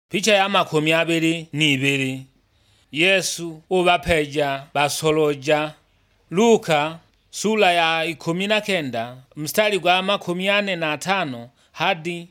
Picha ya 22 Yesu ubapheja basoloja. Luka sura ya 19 mstari gwa 45 hadi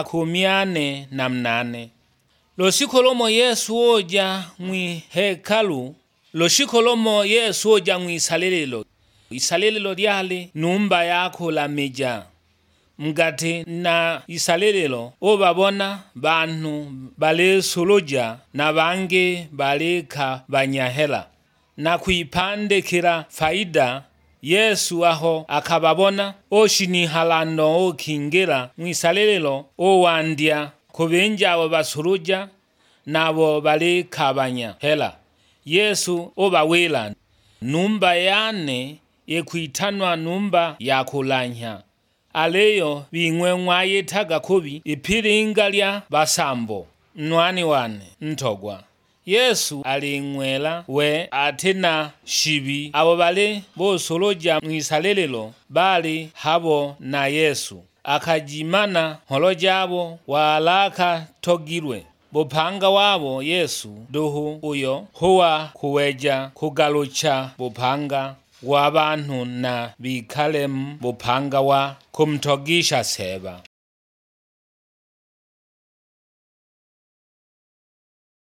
48. Losiko lomo Yesu oja mwihekalu, losiko lomo Yesu oja mwisalililo. Isalililo lyali numba yako la mija. Mgati na isalililo obabona bantu balesoloja na bange baleka banyahela. Na kuipandekera faida Yesu aho akababona oshinihalano okingera mwisalililo owandya kubenja abo basuluja nabo baleka banyahela. Yesu obawela numba yane yekuitanwa numba ya kulanya. Aleyo bingwe yetaga kubi ipiringa lya basambo nwani wane ntogwa. Yesu alingwela we atena shibi abo bale bosoloja mwisalelelo bali habo na Yesu akajimana holoja abo walaka togirwe bupanga wabo. Yesu duhu uyo huwa kuweja kugalucha bupanga w'abantu na bikalemu bupanga wa kumtogisha seba.